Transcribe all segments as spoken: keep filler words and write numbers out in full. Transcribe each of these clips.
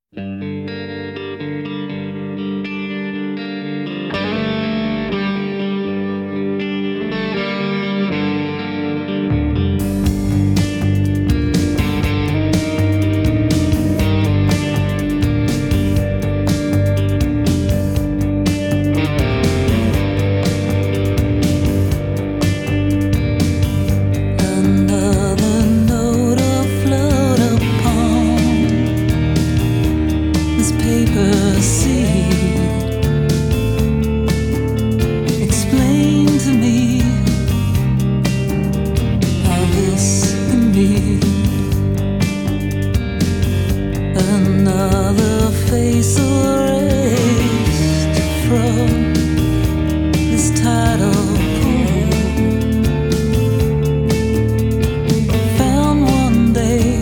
Another note afloat upon this paper sea. Explain to me how this can be. Another face erased from this tidal pool, found one day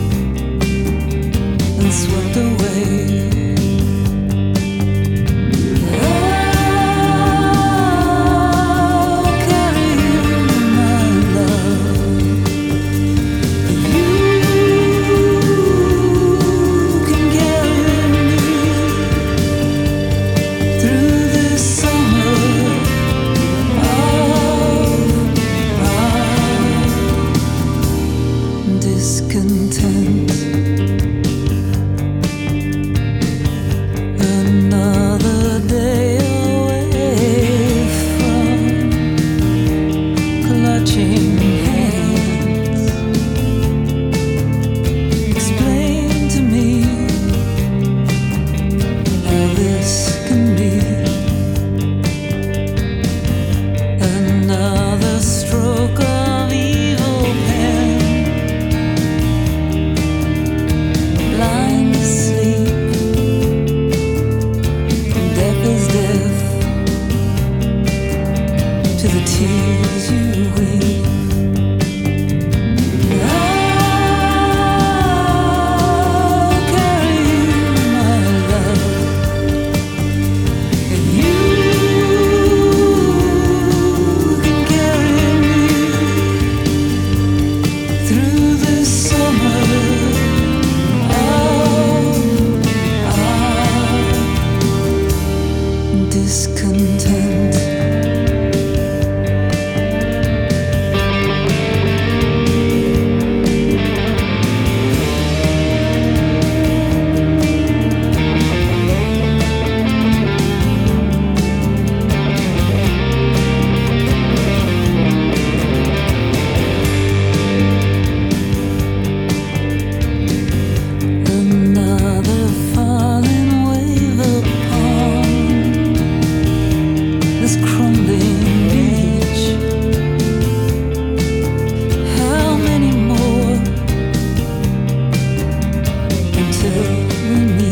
and swept away. I'll carry you, my love. You can carry me through this summer of our discontent. Another day away from clutching hands. Explain to me how this can be. Another stroke of evil pen, blind to sleep, deaf as death to the tears you weep. I'll carry you, my love, and you can carry me through this summer of our discontent. Another falling wave upon this crumbling beach. How many more until we meet?